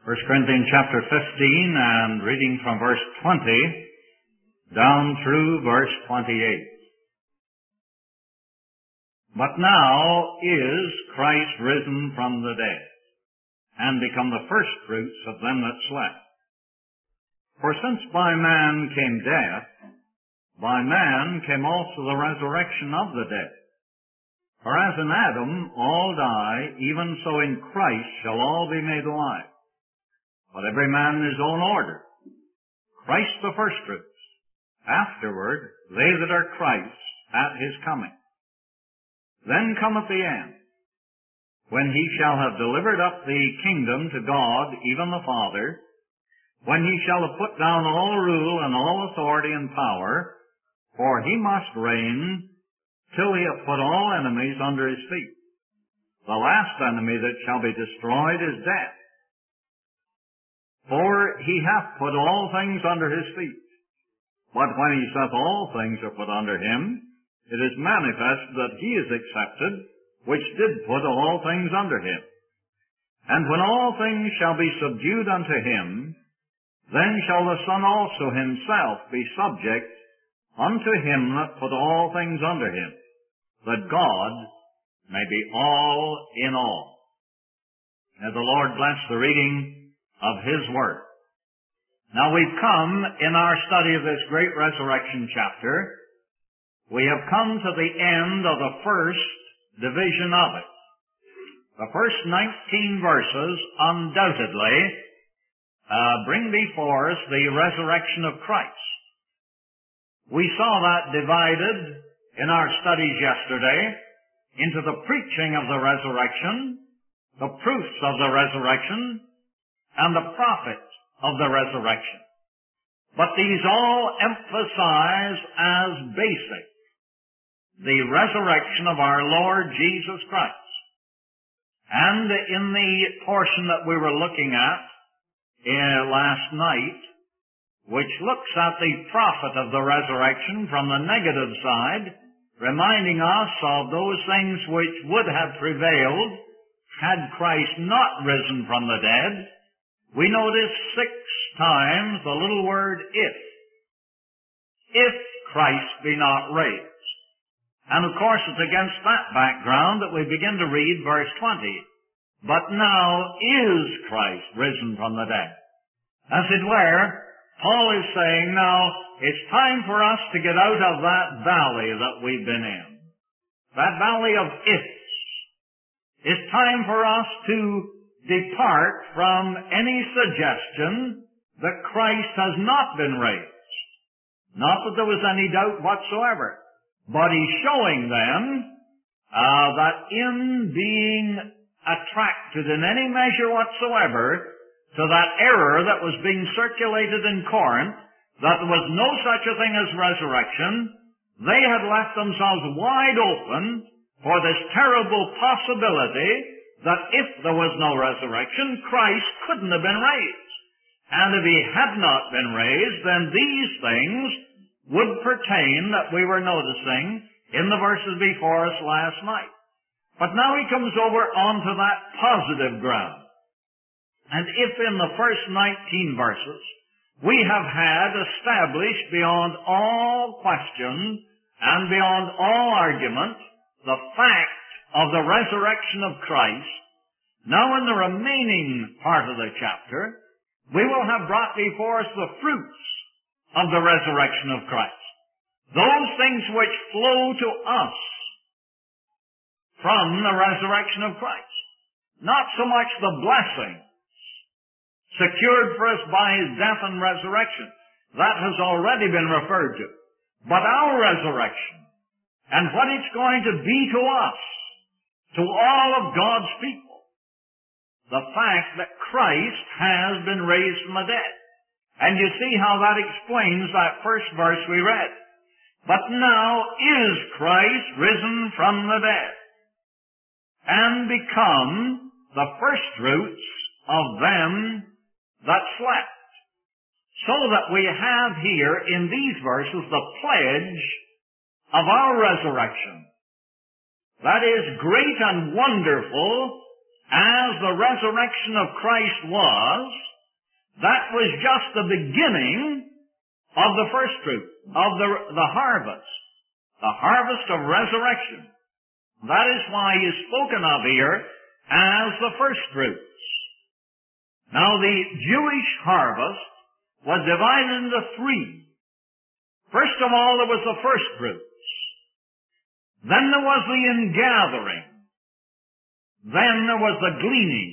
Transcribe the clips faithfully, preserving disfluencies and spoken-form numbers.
First Corinthians chapter fifteen, and reading from verse twenty down through verse twenty-eight. But now is Christ risen from the dead, and become the firstfruits of them that slept. For since by man came death, by man came also the resurrection of the dead. For as in Adam all die, even so in Christ shall all be made alive. But every man in his own order. Christ the firstfruits, afterward they that are Christ's at his coming. Then cometh the end, when he shall have delivered up the kingdom to God, even the Father, when he shall have put down all rule and all authority and power, for he must reign till he hath put all enemies under his feet. The last enemy that shall be destroyed is death. For he hath put all things under his feet. But when he saith all things are put under him, it is manifest that he is accepted, which did put all things under him. And when all things shall be subdued unto him, then shall the Son also himself be subject unto him that put all things under him, that God may be all in all. May the Lord bless the reading of his word. Now we've come in our study of this great resurrection chapter, we have come to the end of the first division of it. The first nineteen verses undoubtedly uh, bring before us the resurrection of Christ. We saw that divided in our studies yesterday into the preaching of the resurrection, the proofs of the resurrection, and the prophet of the resurrection. But these all emphasize as basic the resurrection of our Lord Jesus Christ. And in the portion that we were looking at uh, last night, which looks at the prophet of the resurrection from the negative side, reminding us of those things which would have prevailed had Christ not risen from the dead, we notice six times the little word if. If Christ be not raised. And of course it's against that background that we begin to read verse twenty. But now is Christ risen from the dead. As it were, Paul is saying now it's time for us to get out of that valley that we've been in. That valley of ifs. It's time for us to depart from any suggestion that Christ has not been raised. Not that there was any doubt whatsoever. But he's showing them uh, that in being attracted in any measure whatsoever to that error that was being circulated in Corinth, that there was no such a thing as resurrection, they had left themselves wide open for this terrible possibility that if there was no resurrection, Christ couldn't have been raised. And if he had not been raised, then these things would pertain that we were noticing in the verses before us last night. But now he comes over onto that positive ground. And if in the first nineteen verses we have had established beyond all question and beyond all argument the fact of the resurrection of Christ, now in the remaining part of the chapter, we will have brought before us the fruits of the resurrection of Christ. Those things which flow to us from the resurrection of Christ. Not so much the blessings secured for us by his death and resurrection. That has already been referred to. But our resurrection and what it's going to be to us, to all of God's people. The fact that Christ has been raised from the dead. And you see how that explains that first verse we read. But now is Christ risen from the dead, and become the firstfruits of them that slept. So that we have here in these verses the pledge of our resurrection. That is great and wonderful as the resurrection of Christ was, that was just the beginning of the first fruit, of the, the harvest, the harvest of resurrection. That is why he is spoken of here as the first fruits. Now the Jewish harvest was divided into three. First of all, there was the first fruits. Then there was the ingathering. Then there was the gleaning.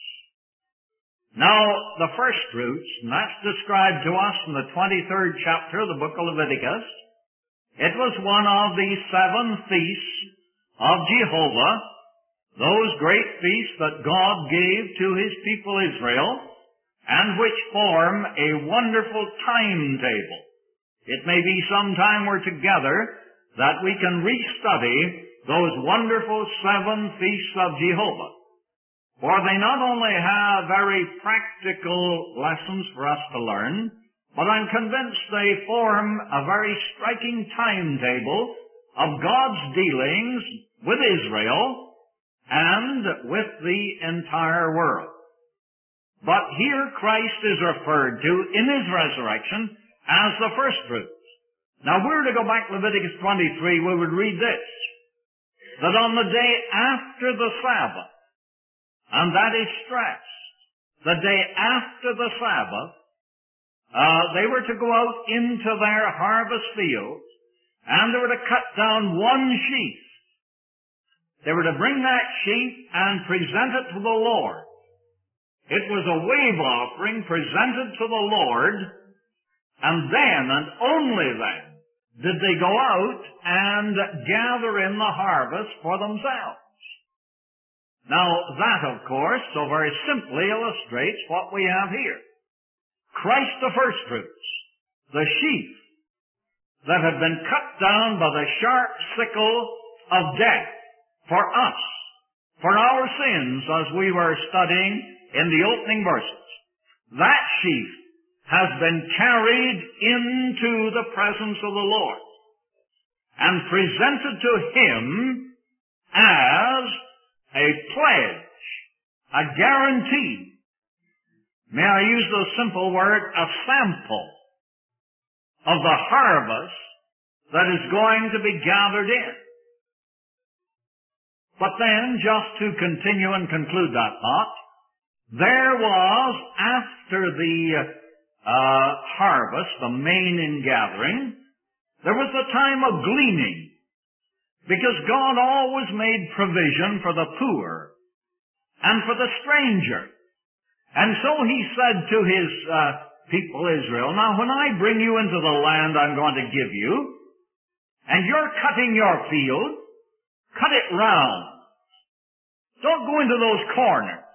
Now, the first fruits, and that's described to us in the twenty-third chapter of the book of Leviticus. It was one of the seven feasts of Jehovah, those great feasts that God gave to his people Israel, and which form a wonderful timetable. It may be sometime we're together that we can restudy those wonderful seven feasts of Jehovah. For they not only have very practical lessons for us to learn, but I'm convinced they form a very striking timetable of God's dealings with Israel and with the entire world. But here Christ is referred to in his resurrection as the first fruits. Now, if we were to go back to Leviticus twenty-three, we would read this, that on the day after the Sabbath, and that is stressed, the day after the Sabbath, uh, they were to go out into their harvest fields, and they were to cut down one sheaf. They were to bring that sheaf and present it to the Lord. It was a wave offering presented to the Lord, and then, and only then, did they go out and gather in the harvest for themselves. Now, that, of course, so very simply illustrates what we have here. Christ the first fruits, the sheaf that had been cut down by the sharp sickle of death for us, for our sins, as we were studying in the opening verses. That sheaf has been carried into the presence of the Lord and presented to him as a pledge, a guarantee. May I use the simple word, a sample of the harvest that is going to be gathered in. But then, just to continue and conclude that thought, there was, after the uh, harvest, the main ingathering, there was the time of gleaning, because God always made provision for the poor and for the stranger. And so he said to his uh, people Israel, now when I bring you into the land I'm going to give you, and you're cutting your field, cut it round. Don't go into those corners.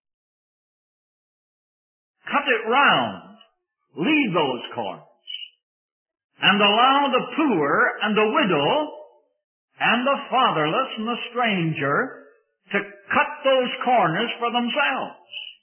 Cut it round. Leave those corners. And allow the poor and the widow and the fatherless and the stranger to cut those corners for themselves.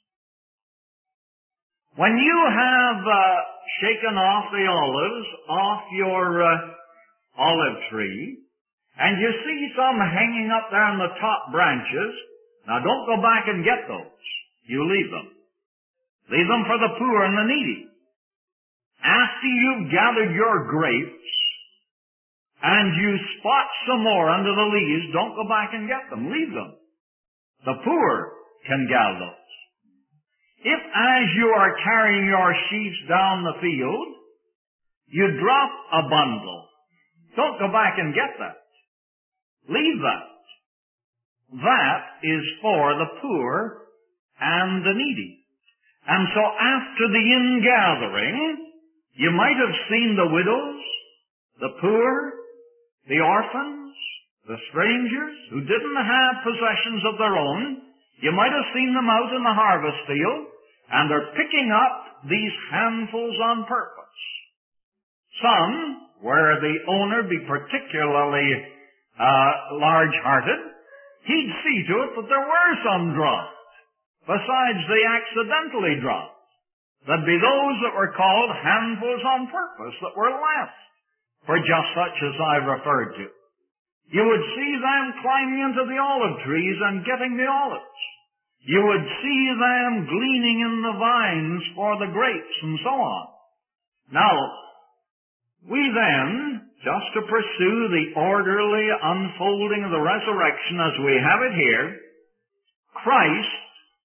When you have uh, shaken off the olives off your uh, olive tree, and you see some hanging up there on the top branches, now don't go back and get those. You leave them. Leave them for the poor and the needy. After you've gathered your grapes, and you spot some more under the leaves, don't go back and get them. Leave them. The poor can gather those. If as you are carrying your sheaves down the field, you drop a bundle, don't go back and get that. Leave that. That is for the poor and the needy. And so after the ingathering, you might have seen the widows, the poor, the orphans, the strangers who didn't have possessions of their own. You might have seen them out in the harvest field, and they're picking up these handfuls on purpose. Some, where the owner be particularly uh, large-hearted, he'd see to it that there were some dropped, besides the accidentally dropped. There'd be those that were called handfuls on purpose that were left for just such as I've referred to. You would see them climbing into the olive trees and getting the olives. You would see them gleaning in the vines for the grapes and so on. Now, we then, just to pursue the orderly unfolding of the resurrection as we have it here, Christ,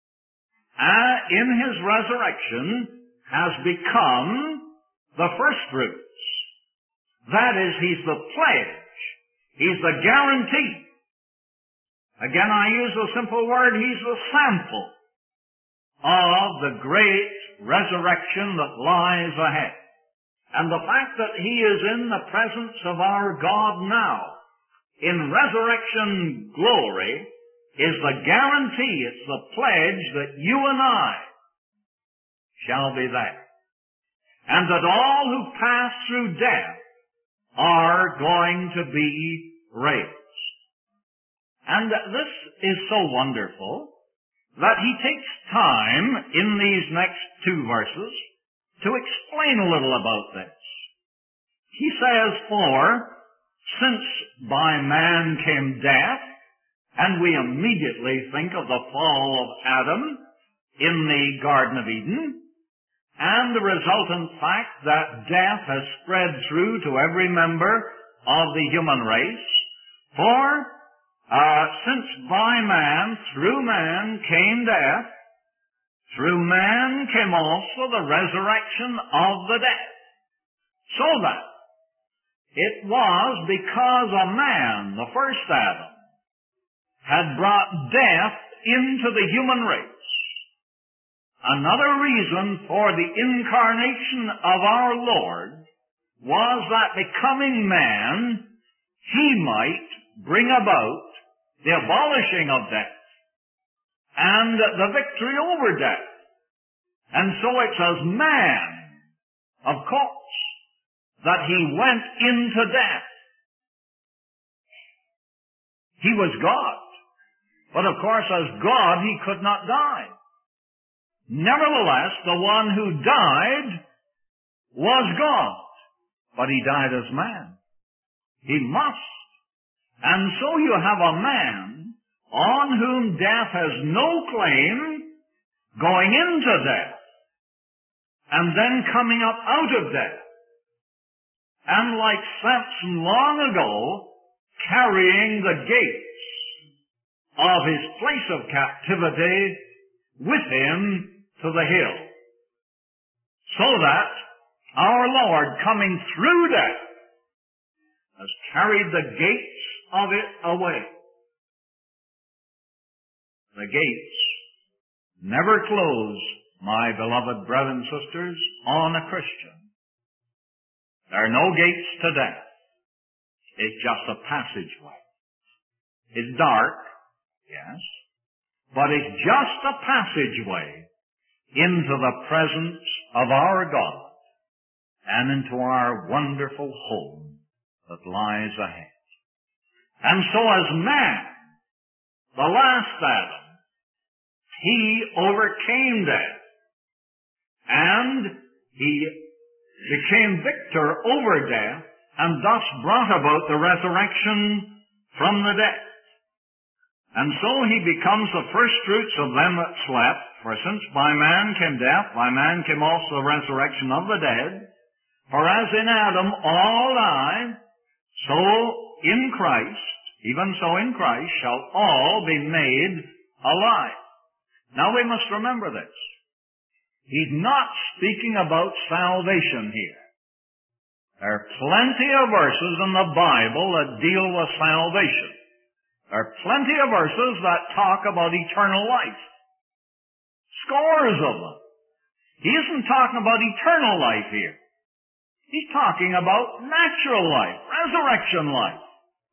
uh, in His resurrection, has become the first fruits. That is, He's the pledge. He's the guarantee. Again, I use a simple word, He's the sample of the great resurrection that lies ahead. And the fact that He is in the presence of our God now, in resurrection glory, is the guarantee, it's the pledge that you and I shall be there. And that all who pass through death are going to be raised. And this is so wonderful that he takes time in these next two verses to explain a little about this. He says, for since by man came death, and we immediately think of the fall of Adam in the Garden of Eden, and the resultant fact that death has spread through to every member of the human race, for uh, since by man, through man came death, through man came also the resurrection of the dead. So that it was because a man, the first Adam, had brought death into the human race. Another reason for the incarnation of our Lord was that becoming man, He might bring about the abolishing of death and the victory over death. And so it's as man, of course, that He went into death. He was God. But of course, as God, He could not die. Nevertheless, the one who died was God. But He died as man. He must. And so you have a man on whom death has no claim going into death and then coming up out of death. And like Samson long ago, carrying the gates of his place of captivity with him to the hill. So that our Lord, coming through death, has carried the gates of it away. The gates never close, my beloved brothers and sisters, on a Christian. There are no gates to death. It's just a passageway. It's dark, yes, but it's just a passageway into the presence of our God and into our wonderful home that lies ahead. And so as man, the last Adam, he overcame death, and he became victor over death, and thus brought about the resurrection from the dead. And so he becomes the first fruits of them that slept, for since by man came death, by man came also the resurrection of the dead. For as in Adam all die, so in Christ, even so in Christ, shall all be made alive. Now we must remember this. He's not speaking about salvation here. There are plenty of verses in the Bible that deal with salvation. There are plenty of verses that talk about eternal life. Scores of them. He isn't talking about eternal life here. He's talking about natural life, resurrection life.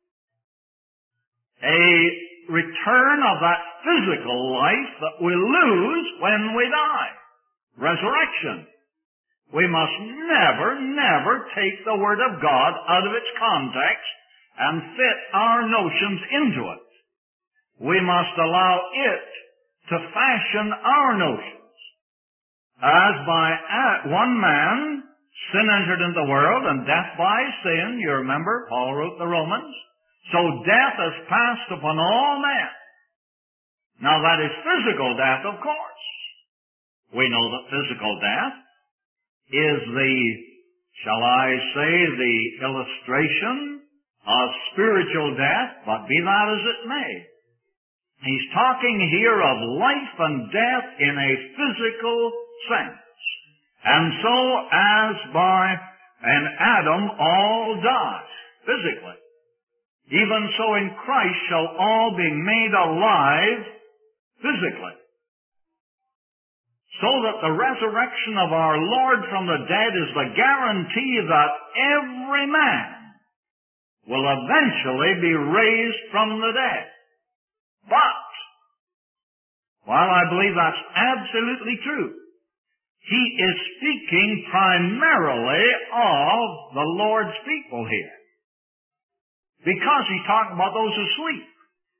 A return of that physical life that we lose when we die. Resurrection. We must never, never take the Word of God out of its context and fit our notions into it. We must allow it to fashion our notions. As by one man, sin entered into the world, and death by sin, you remember, Paul wrote the Romans, so death has passed upon all men. Now that is physical death, of course. We know that physical death is the, shall I say, the illustration of spiritual death, but be that as it may. He's talking here of life and death in a physical sense. And so as by an Adam all die, physically, even so in Christ shall all be made alive physically. So that the resurrection of our Lord from the dead is the guarantee that every man will eventually be raised from the dead. But, while I believe that's absolutely true, he is speaking primarily of the Lord's people here. Because he's talking about those who sleep.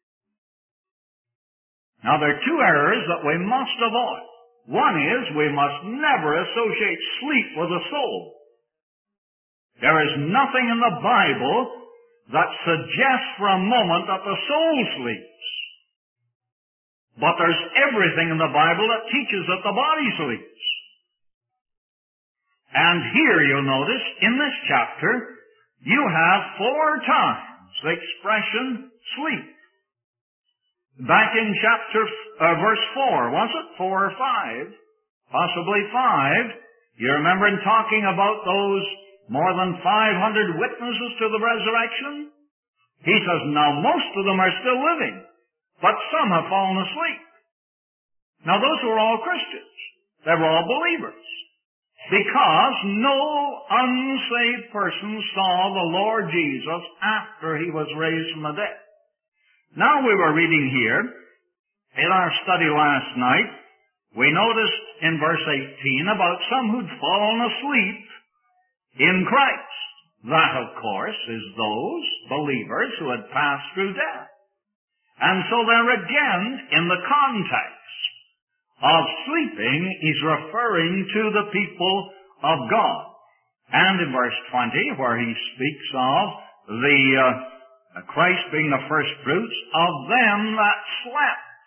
Now there are two errors that we must avoid. One is we must never associate sleep with the soul. There is nothing in the Bible that suggests for a moment that the soul sleeps. But there's everything in the Bible that teaches that the body sleeps. And here you'll notice, in this chapter, you have four times the expression sleep. Back in chapter, uh, verse four, was it? Four or five? Possibly five. You remember in talking about those more than five hundred witnesses to the resurrection? He says, now most of them are still living, but some have fallen asleep. Now those were all Christians. They were all believers. Because no unsaved person saw the Lord Jesus after he was raised from the dead. Now we were reading here, in our study last night, we noticed in verse eighteen about some who'd fallen asleep in Christ. That, of course, is those believers who had passed through death. And so there again, in the context of sleeping, he's referring to the people of God. And in verse twenty, where he speaks of the uh, Christ being the first fruits of them that slept.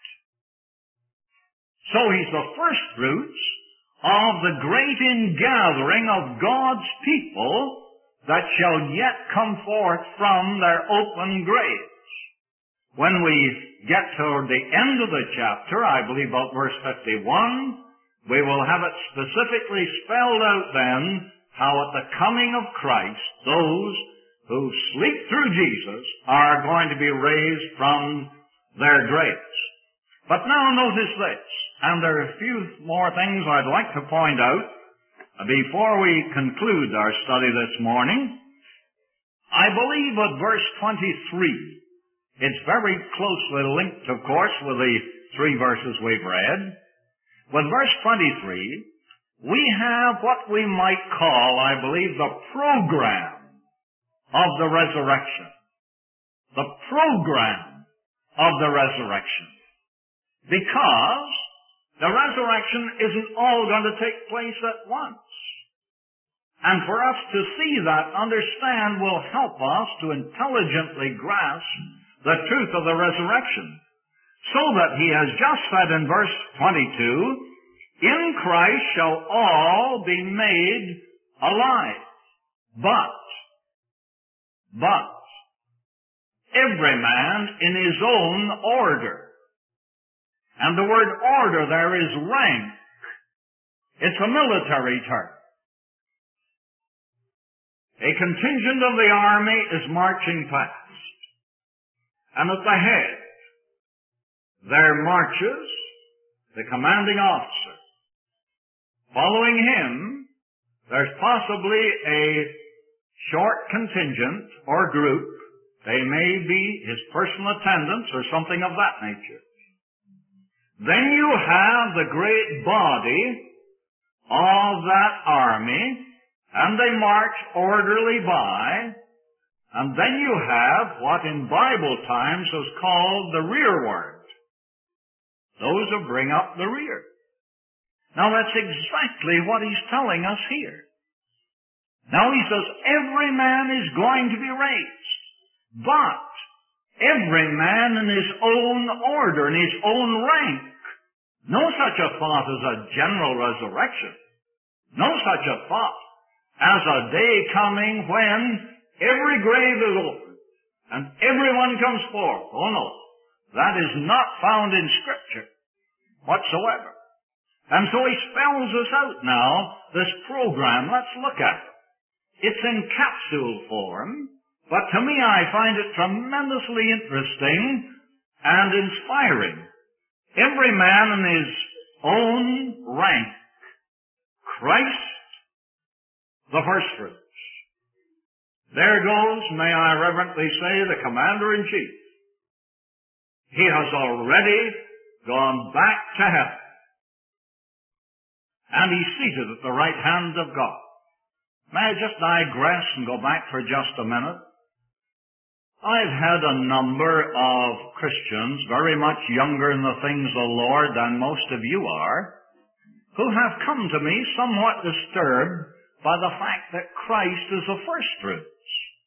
So he's the first fruits of the great ingathering of God's people that shall yet come forth from their open graves. When we get toward the end of the chapter, I believe about verse fifty-one, we will have it specifically spelled out then how at the coming of Christ, those who sleep through Jesus are going to be raised from their graves. But now notice this, and there are a few more things I'd like to point out before we conclude our study this morning. I believe at verse twenty-three, it's very closely linked, of course, with the three verses we've read. With verse twenty-three, we have what we might call, I believe, the program of the resurrection. The program of the resurrection. Because the resurrection isn't all going to take place at once. And for us to see that, understand, will help us to intelligently grasp the truth of the resurrection. So that he has just said in verse twenty-two, in Christ shall all be made alive. But, but, every man in his own order. And the word order there is rank. It's a military term. A contingent of the army is marching past. And at the head, there marches the commanding officer. Following him, there's possibly a short contingent or group. They may be his personal attendants or something of that nature. Then you have the great body of that army, and they march orderly by, and then you have what in Bible times was called the rearward. Those who bring up the rear. Now that's exactly what he's telling us here. Now he says every man is going to be raised, but Every man in his own order, in his own rank. No such a thought as a general resurrection. No such a thought as a day coming when every grave is opened and everyone comes forth. Oh no, that is not found in Scripture whatsoever. And so he spells us out now, this program. Let's look at it. It's in capsule form, but to me I find it tremendously interesting and inspiring. Every man in his own rank. Christ, the firstfruits. There goes, may I reverently say, the Commander-in-Chief. He has already gone back to heaven. And he's seated at the right hand of God. May I just digress and go back for just a minute? I've had a number of Christians, very much younger in the things of the Lord than most of you are, who have come to me somewhat disturbed by the fact that Christ is the firstfruits.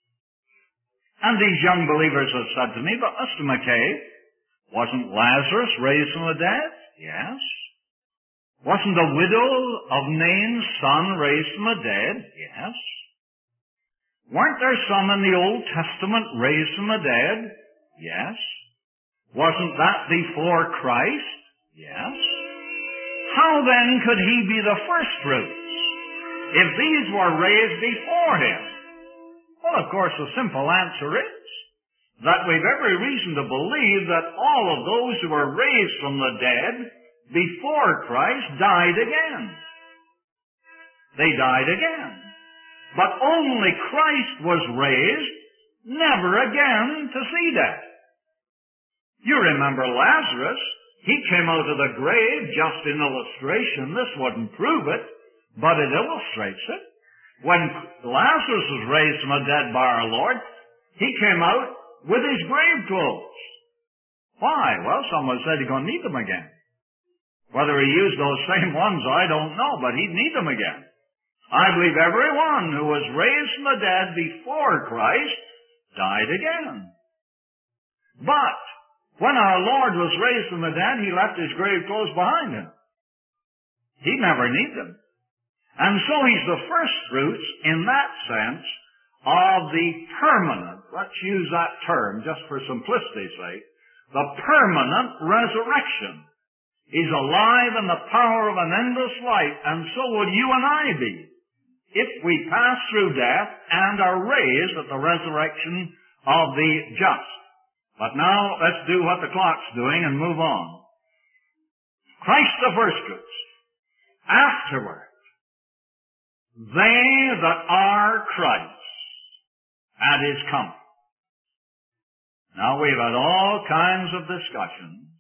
And these young believers have said to me, but Mister McKay, wasn't Lazarus raised from the dead? Yes. Wasn't the widow of Nain's son raised from the dead? Yes. Weren't there some in the Old Testament raised from the dead? Yes. Wasn't that before Christ? Yes. How then could he be the firstfruits if these were raised before him? Well, of course, the simple answer is that we've every reason to believe that all of those who were raised from the dead before Christ died again. They died again. But only Christ was raised, never again to see death. You remember Lazarus. He came out of the grave just in illustration. This wouldn't prove it, but it illustrates it. When Lazarus was raised from the dead by our Lord, he came out with his grave clothes. Why? Well, someone said he's going to need them again. Whether he used those same ones, I don't know, but he'd need them again. I believe everyone who was raised from the dead before Christ died again. But when our Lord was raised from the dead, he left his grave clothes behind him. He never needed them. And so he's the firstfruits in that sense of the permanent, let's use that term just for simplicity's sake, the permanent resurrection. He's alive in the power of an endless light, and so would you and I be if we pass through death and are raised at the resurrection of the just. But now let's do what the clock's doing and move on. Christ the firstfruits. Afterward, they that are Christ at his coming. Now we've had all kinds of discussions,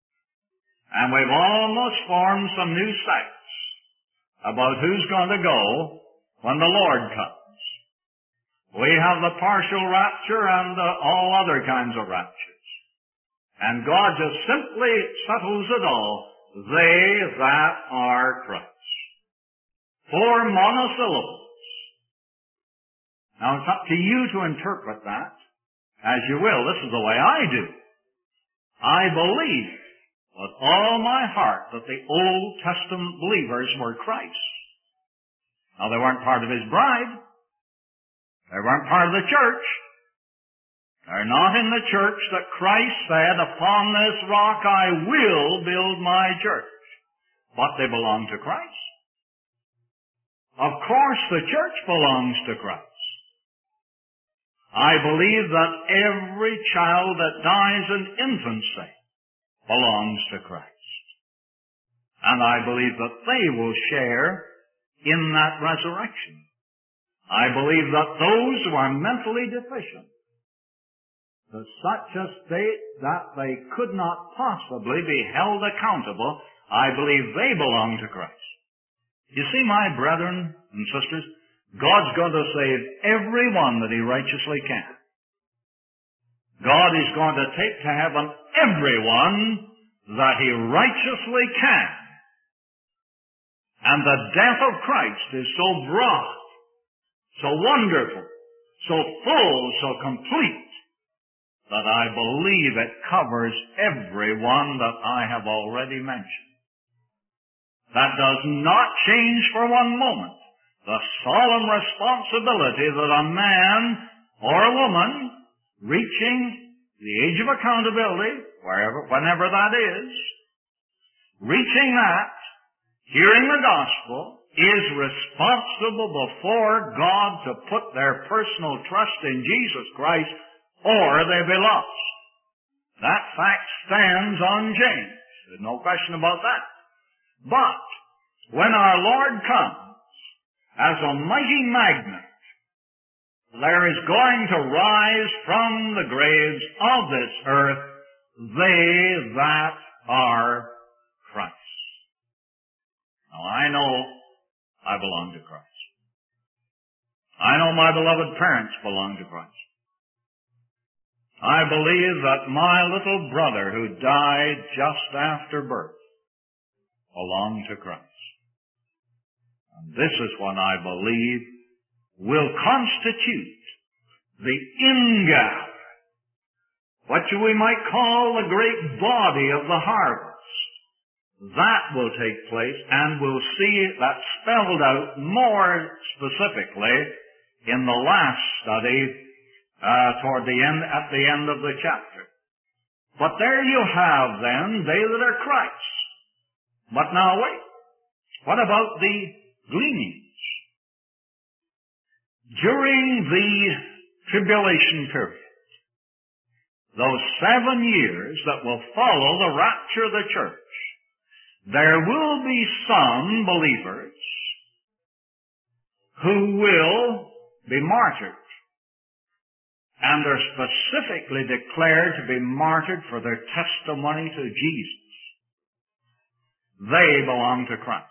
and we've almost formed some new sects about who's going to go when the Lord comes. We have the partial rapture and uh, all other kinds of raptures. And God just simply settles it all. They that are Christ. Four monosyllables. Now it's up to you to interpret that as you will. This is the way I do. I believe with all my heart that the Old Testament believers were Christ. Now they weren't part of his bride. They weren't part of the church. They're not in the church that Christ said, upon this rock I will build my church. But they belong to Christ. Of course the church belongs to Christ. I believe that every child that dies in infancy belongs to Christ. And I believe that they will share in that resurrection. I believe that those who are mentally deficient to such a state that they could not possibly be held accountable, I believe they belong to Christ. You see, my brethren and sisters, God's going to save everyone that he righteously can. God is going to take to heaven everyone that he righteously can. And the death of Christ is so broad, so wonderful, so full, so complete, that I believe it covers every one that I have already mentioned. That does not change for one moment the solemn responsibility that a man or a woman reaching the age of accountability, wherever, whenever that is, reaching that, hearing the gospel, is responsible before God to put their personal trust in Jesus Christ, or they be lost. That fact stands unchanged. There's no question about that. But when our Lord comes as a mighty magnet, there is going to rise from the graves of this earth they that are Christ. Now I know I belong to Christ. I know my beloved parents belong to Christ. I believe that my little brother who died just after birth belonged to Christ. And this is what I believe will constitute the ingathering, what we might call the great body of the harvest. That will take place, and we'll see that spelled out more specifically in the last study uh, toward the end, at the end of the chapter. But there you have then, they that are Christ. But now wait, what about the gleanings? During the tribulation period, those seven years that will follow the rapture of the church, there will be some believers who will be martyred, and are specifically declared to be martyred for their testimony to Jesus. They belong to Christ.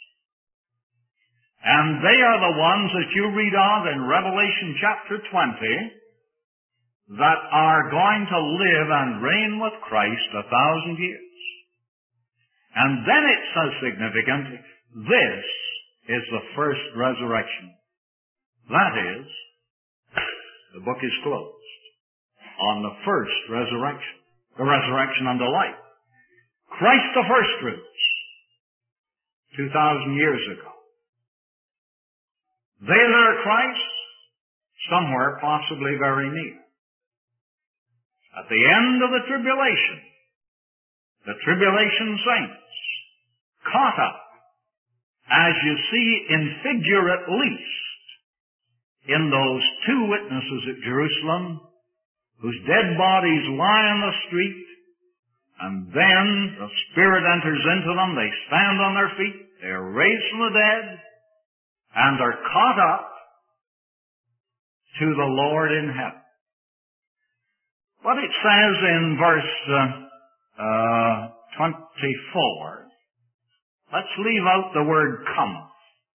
And they are the ones that you read of in Revelation chapter twenty that are going to live and reign with Christ a thousand years. And then it's so significant, this is the first resurrection. That is, the book is closed on the first resurrection, the resurrection unto life. Christ the first fruits, two thousand years ago. They that are Christ, somewhere possibly very near. At the end of the tribulation, the tribulation saints, caught up, as you see in figure at least, in those two witnesses at Jerusalem, whose dead bodies lie on the street, and then the Spirit enters into them, they stand on their feet, they are raised from the dead, and are caught up to the Lord in heaven. What it says in verse uh, uh, twenty-four, let's leave out the word cometh.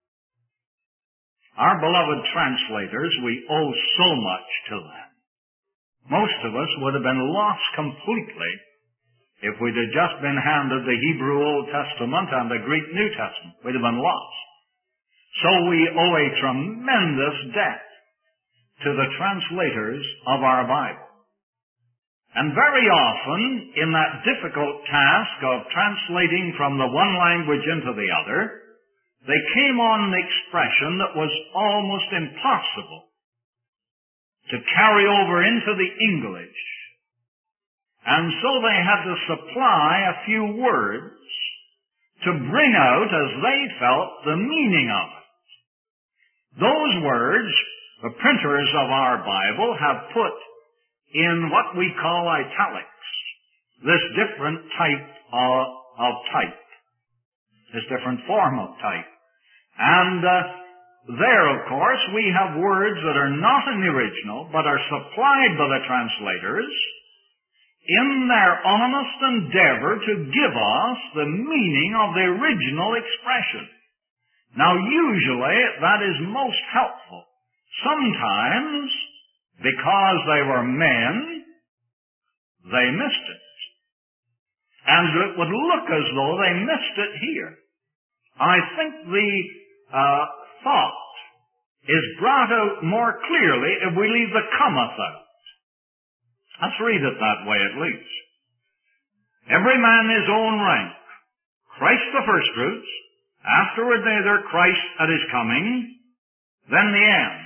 Our beloved translators, we owe so much to them. Most of us would have been lost completely if we'd have just been handed the Hebrew Old Testament and the Greek New Testament. We'd have been lost. So we owe a tremendous debt to the translators of our Bible. And very often, in that difficult task of translating from the one language into the other, they came on an expression that was almost impossible to carry over into the English. And so they had to supply a few words to bring out, as they felt, the meaning of it. Those words, the printers of our Bible have put in what we call italics, this different type of, of type, this different form of type. And uh, there, of course, we have words that are not in the original, but are supplied by the translators in their honest endeavor to give us the meaning of the original expression. Now, usually, that is most helpful. Sometimes, because they were men, they missed it. And it would look as though they missed it here. I think the uh, thought is brought out more clearly if we leave the cometh out. Let's read it that way at least. Every man his own rank. Christ the firstfruits, afterward neither Christ at his coming, then the end.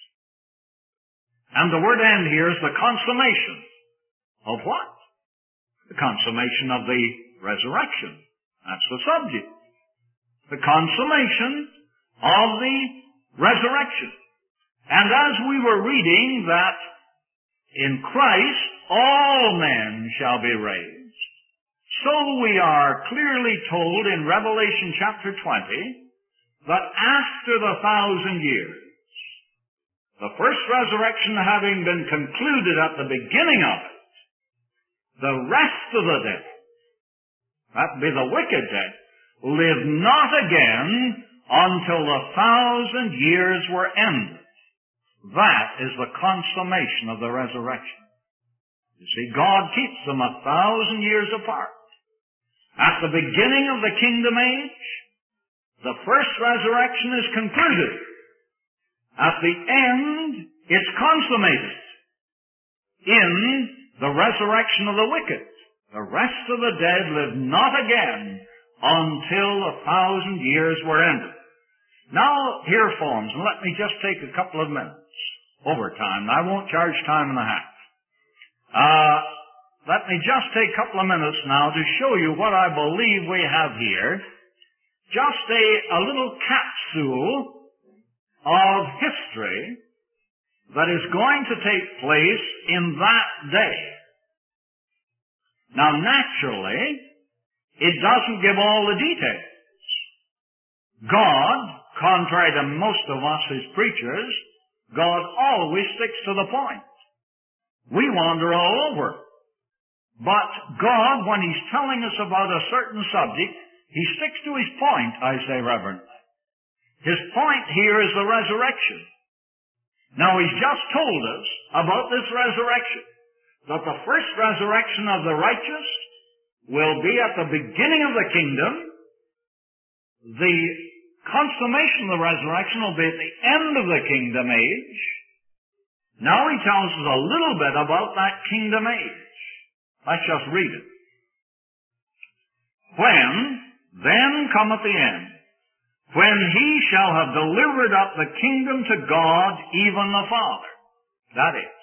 And the word end here is the consummation of what? The consummation of the resurrection. That's the subject. The consummation of the resurrection. And as we were reading that in Christ all men shall be raised, so we are clearly told in Revelation chapter twenty that after the thousand years, the first resurrection having been concluded at the beginning of it, the rest of the dead, that be the wicked dead, live not again until the thousand years were ended. That is the consummation of the resurrection. You see, God keeps them a thousand years apart. At the beginning of the kingdom age, the first resurrection is concluded. At the end, it's consummated in the resurrection of the wicked. The rest of the dead live not again until a thousand years were ended. Now, here, phones, and let me just take a couple of minutes. Overtime. I won't charge time and a half. Uh, let me just take a couple of minutes now to show you what I believe we have here. Just a, a little capsule of history that is going to take place in that day. Now, naturally, it doesn't give all the details. God, contrary to most of us as preachers, God always sticks to the point. We wander all over. But God, when He's telling us about a certain subject, He sticks to His point, I say reverently. His point here is the resurrection. Now, He's just told us about this resurrection, that the first resurrection of the righteous will be at the beginning of the kingdom. The consummation of the resurrection will be at the end of the kingdom age. Now he tells us a little bit about that kingdom age. Let's just read it. When then cometh the end, when he shall have delivered up the kingdom to God, even the Father. That is.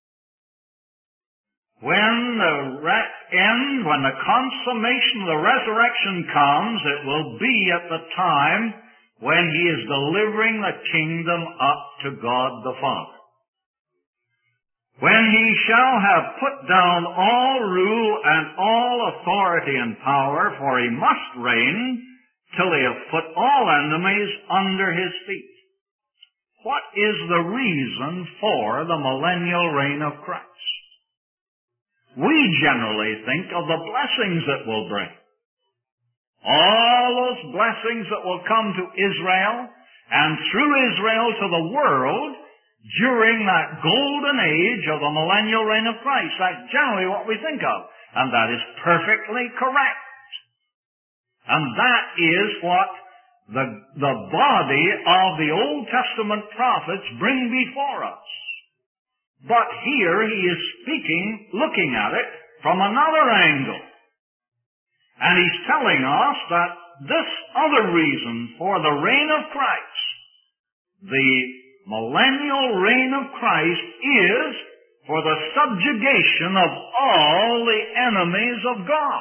When the re- end, when the consummation of the resurrection comes, it will be at the time when He is delivering the kingdom up to God the Father. When He shall have put down all rule and all authority and power, for He must reign till He have put all enemies under His feet. What is the reason for the millennial reign of Christ? We generally think of the blessings it will bring. All those blessings that will come to Israel and through Israel to the world during that golden age of the millennial reign of Christ. That's generally what we think of. And that is perfectly correct. And that is what the, the body of the Old Testament prophets bring before us. But here he is speaking, looking at it from another angle. And he's telling us that this other reason for the reign of Christ, the millennial reign of Christ, is for the subjugation of all the enemies of God.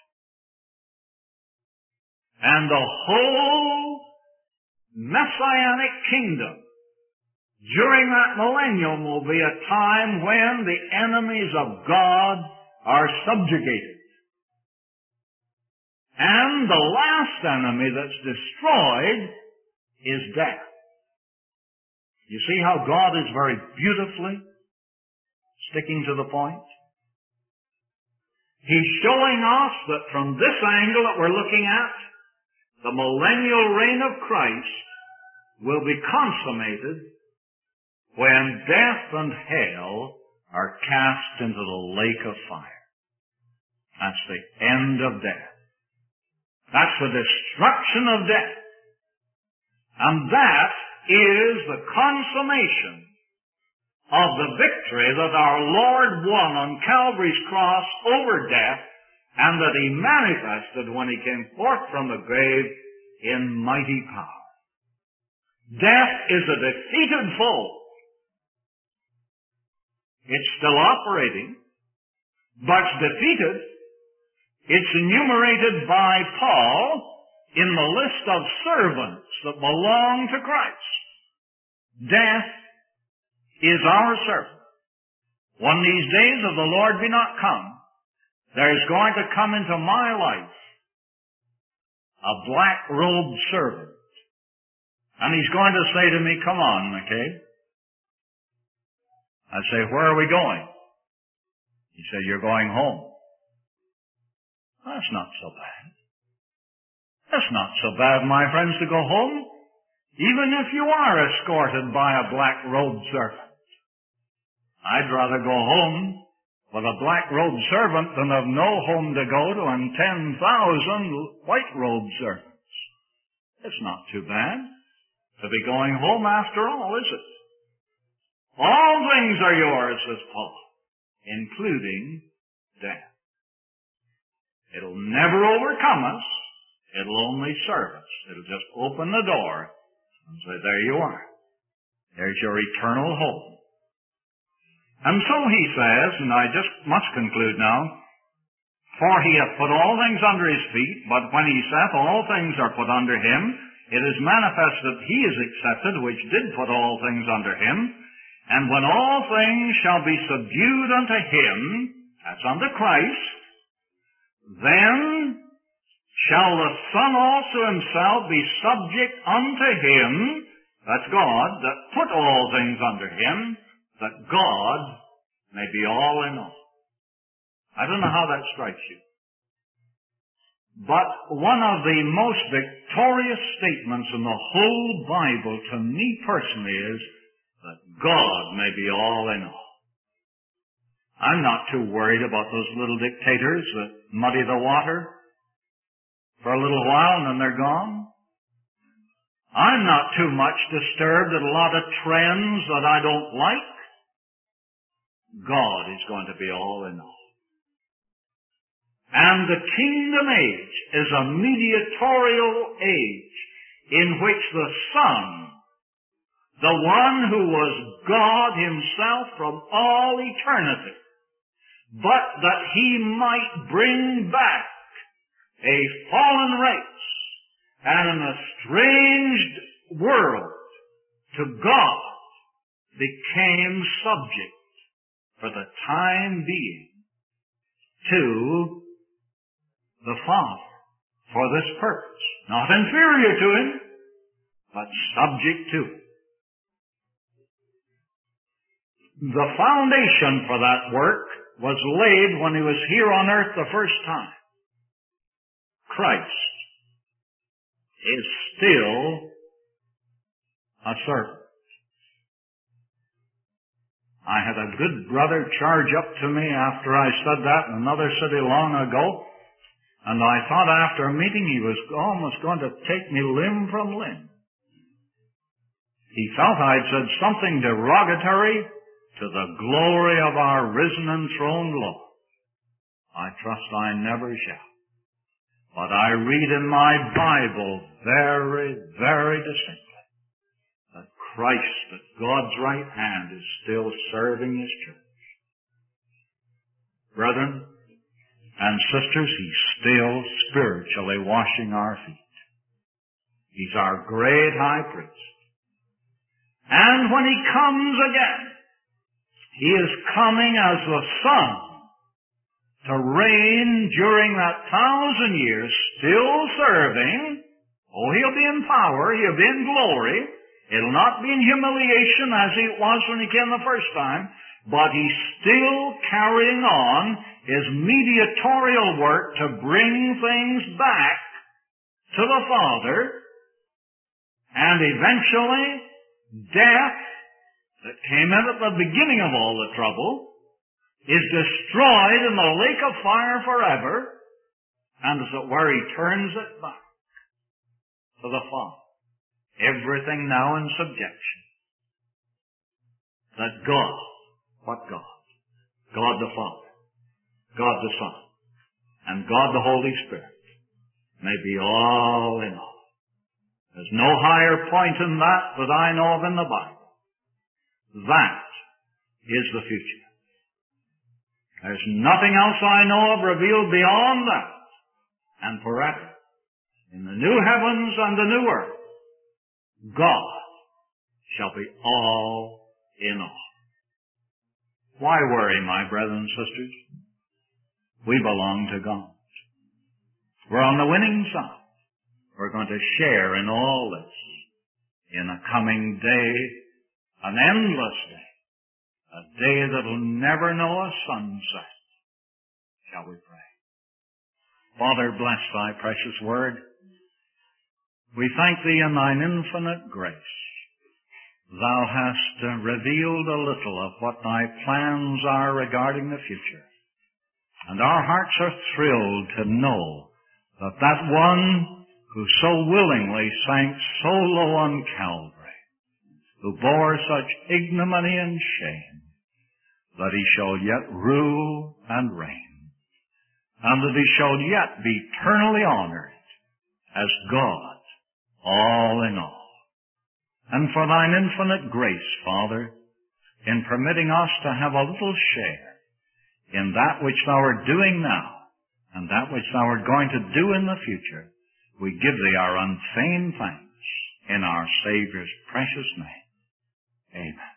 And the whole messianic kingdom during that millennium will be a time when the enemies of God are subjugated. And the last enemy that's destroyed is death. You see how God is very beautifully sticking to the point? He's showing us that from this angle that we're looking at, the millennial reign of Christ will be consummated when death and hell are cast into the lake of fire. That's the end of death. That's the destruction of death. And that is the consummation of the victory that our Lord won on Calvary's cross over death, and that He manifested when He came forth from the grave in mighty power. Death is a defeated foe. It's still operating, but it's defeated. It's enumerated by Paul in the list of servants that belong to Christ. Death is our servant. One of these days, if the Lord be not come, there's going to come into my life a black-robed servant. And he's going to say to me, come on, McKay. I say, where are we going? He said, you're going home. That's not so bad. That's not so bad, my friends, to go home, even if you are escorted by a black-robed servant. I'd rather go home with a black-robed servant than have no home to go to and ten thousand white-robed servants. It's not too bad to be going home after all, is it? All things are yours, says Paul, including death. It'll never overcome us. It'll only serve us. It'll just open the door and say, there you are. There's your eternal home. And so he says, and I just must conclude now, for he hath put all things under his feet, but when he saith all things are put under him, it is manifest that he is accepted, which did put all things under him. And when all things shall be subdued unto him, that's unto Christ, then shall the Son also himself be subject unto him, that's God, that put all things under him, that God may be all in all. I don't know how that strikes you. But one of the most victorious statements in the whole Bible to me personally is that God may be all in all. I'm not too worried about those little dictators that muddy the water for a little while and then they're gone. I'm not too much disturbed at a lot of trends that I don't like. God is going to be all in all. And the kingdom age is a mediatorial age in which the Son, the one who was God himself from all eternity, but that he might bring back a fallen race and an estranged world to God, became subject for the time being to the Father for this purpose. Not inferior to him, but subject to him. The foundation for that work was laid when he was here on earth the first time. Christ is still a servant. I had a good brother charge up to me after I said that in another city long ago, and I thought after a meeting he was almost going to take me limb from limb. He felt I'd said something derogatory to the glory of our risen and throned Lord. I trust I never shall. But I read in my Bible very, very distinctly that Christ at God's right hand is still serving his church. Brethren and sisters, he's still spiritually washing our feet. He's our great high priest. And when he comes again, he is coming as the Son to reign during that thousand years, still serving. Oh, he'll be in power, he'll be in glory. It'll not be in humiliation as it was when he came the first time, but he's still carrying on his mediatorial work to bring things back to the Father, and eventually death, that came in at the beginning of all the trouble, is destroyed in the lake of fire forever, and as it were, he turns it back to the Father. Everything now in subjection. that God, what God? God the Father, God the Son, and God the Holy Spirit may be all in all. There's no higher point in that that I know of in the Bible. That is the future. There's nothing else I know of revealed beyond that. And forever, in the new heavens and the new earth, God shall be all in all. Why worry, my brothers and sisters? We belong to God. We're on the winning side. We're going to share in all this in a coming day, an endless day, a day that'll never know a sunset. Shall we pray? Father, bless thy precious word. We thank thee in thine infinite grace. Thou hast uh, revealed a little of what thy plans are regarding the future. And our hearts are thrilled to know that that one who so willingly sank so low on Calvary, who bore such ignominy and shame, that he shall yet rule and reign, and that he shall yet be eternally honored as God, all in all. And for thine infinite grace, Father, in permitting us to have a little share in that which thou art doing now and that which thou art going to do in the future, we give thee our unfeigned thanks in our Savior's precious name. Amen.